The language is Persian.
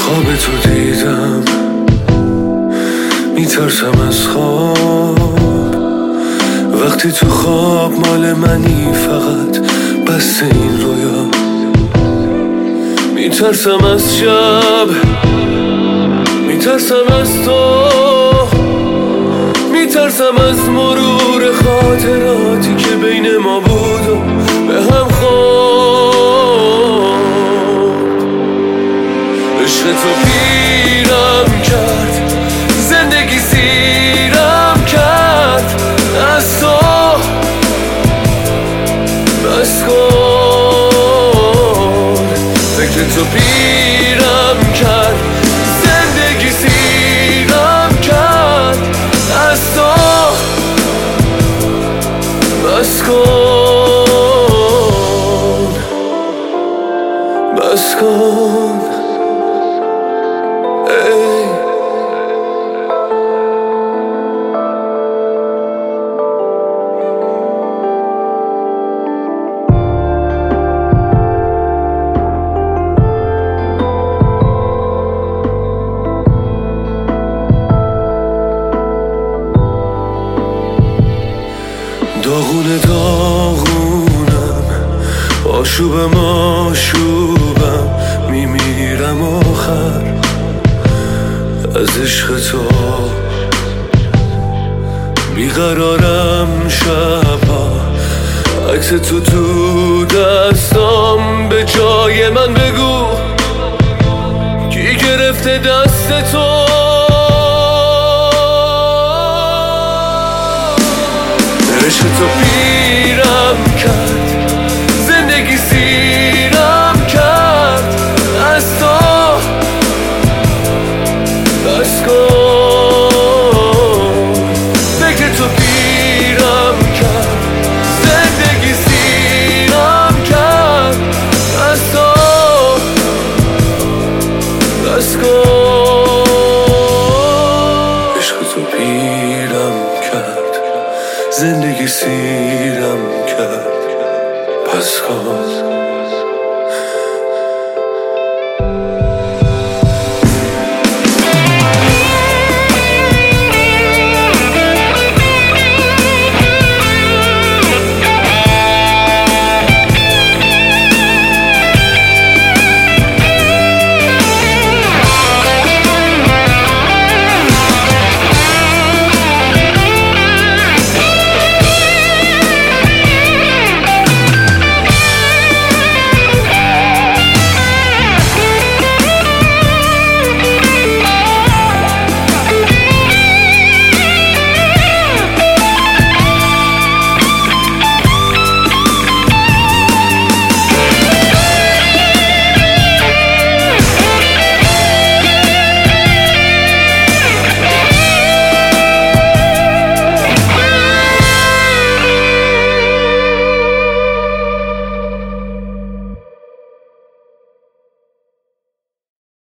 خواب تو دیدم، میترسم از خواب. وقتی تو خواب مال منی، فقط بس این رویا. میترسم از شب، میترسم از تو، میترسم از مرور خاطراتی که بین ما بود و به هم خورد. عشق تو پیرم کرد، زندگی سیرم کرد. از تو بس کن، فکر تو پیرم کرد، زندگی سیرم کرد. از تو بس کن، بس کن. داغونه داغونم، آشوبم آشوبم، میمیرم آخر از عشق تو. بیقرارم شبا، عکس تو تو دستام. به جای من بگو کی گرفته دست تو. عشق تو پیرم کرد، زندگی سیرم کرد. از تو بس کن، فکر تو پیرم کرد، زندگی سیرم کرد. از تو بس کن. عشق تو پیرم کرد، زندگی سیرم کرد. بس کن.